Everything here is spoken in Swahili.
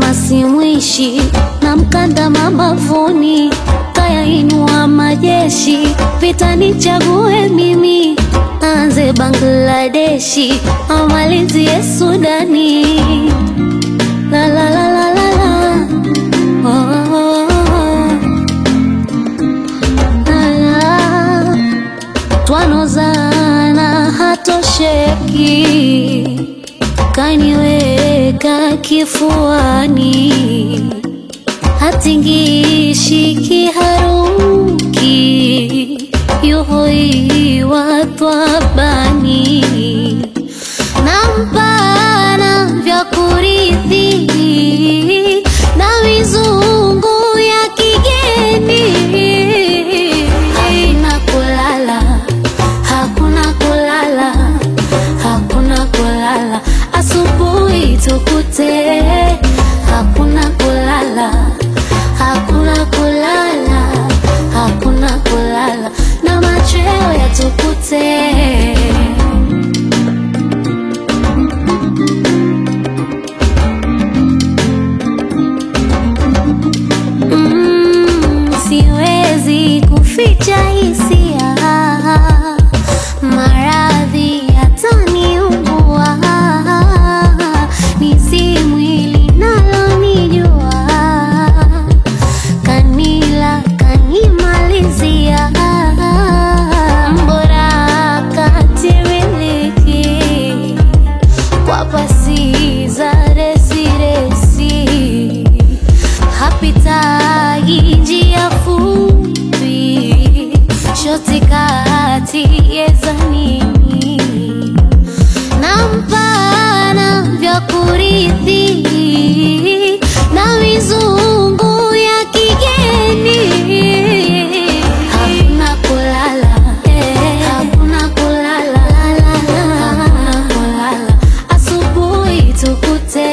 simwishi na mkanda mabavuni, kaya inua majeshi, vita nichague mimi, anze Bangladeshi amalizie Sudani. La la la la la la, oh, oh, oh. La la, twanozana hatosheki, kaniweka kifuani, hatingishi kiharuki, yuhoi watwabani, nampana vya kurithi na mizungu ya kigeni. Hakuna kulala, hakuna kulala, hakuna kulala, asubuhi tukute. Hakuna kulala, hakuna kulala, hakuna kulala, na machweo yatukute. Siwezi kuficha hisia, maradhi yataniua, nisi mwili nalonijua, kanila kanimalizia, mbora katimiliki, kwa pasi za resiresi, hapitagi njia fupi, shoti kati yezanini, nampana vya kurithi na mizungu ya kigeni. Hakuna kulala, hakuna kulala, hakuna kulala, asubuhi tukute.